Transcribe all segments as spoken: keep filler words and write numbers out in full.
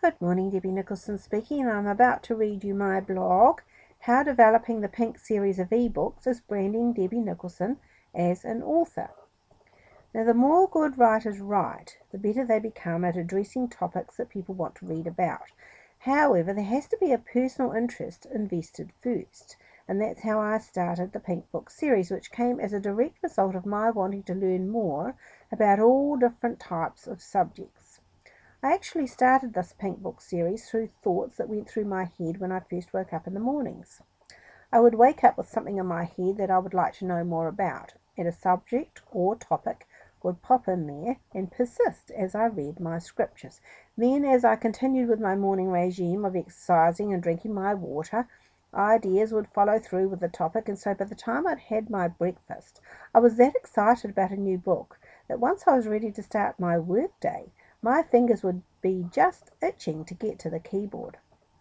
Good morning, Debbie Nicholson speaking, and I'm about to read you my blog, How Developing the Pink Series of eBooks is Branding Debbie Nicholson as an Author. Now, the more good writers write, the better they become at addressing topics that people want to read about. However, there has to be a personal interest invested first, and that's how I started the Pink Book series, which came as a direct result of my wanting to learn more about all different types of subjects. I actually started this Pink Book series through thoughts that went through my head when I first woke up in the mornings. I would wake up with something in my head that I would like to know more about, and a subject or topic would pop in there and persist as I read my scriptures. Then, as I continued with my morning regime of exercising and drinking my water, ideas would follow through with the topic, and so by the time I'd had my breakfast, I was that excited about a new book that once I was ready to start my work day, my fingers would be just itching to get to the keyboard.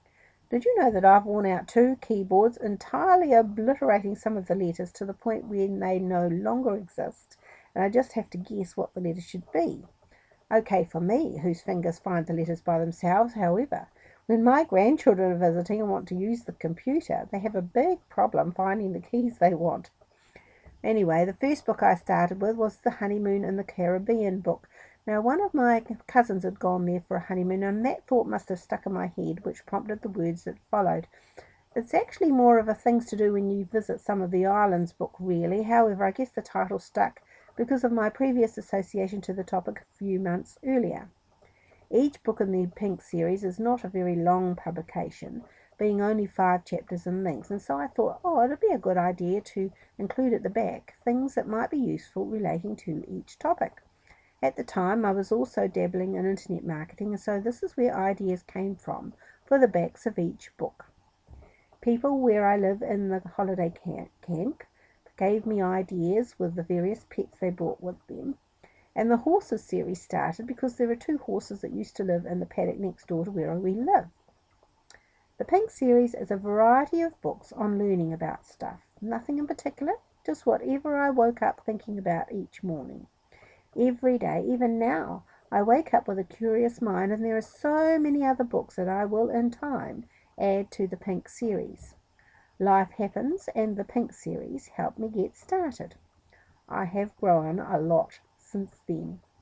Did you know that I've worn out two keyboards, entirely obliterating some of the letters to the point where they no longer exist, and I just have to guess what the letters should be? Okay for me, whose fingers find the letters by themselves. However, when my grandchildren are visiting and want to use the computer, they have a big problem finding the keys they want. Anyway, the first book I started with was The Honeymoon in the Caribbean book. Now, one of my cousins had gone there for a honeymoon, and that thought must have stuck in my head, which prompted the words that followed. It's actually more of a things to do when you visit some of the islands book, really. However, I guess the title stuck because of my previous association to the topic a few months earlier. Each book in the Pink series is not a very long publication, being only five chapters in length, and so I thought, oh, it'd be a good idea to include at the back things that might be useful relating to each topic. At the time, I was also dabbling in internet marketing, and so this is where ideas came from for the backs of each book. People where I live in the holiday camp gave me ideas with the various pets they brought with them. And the horses series started because there are two horses that used to live in the paddock next door to where we live. The Pink series is a variety of books on learning about stuff. Nothing in particular, just whatever I woke up thinking about each morning. Every day, even now, I wake up with a curious mind, and there are so many other books that I will, in time, add to the Pink series. Life happens, and the Pink series helped me get started. I have grown a lot since then.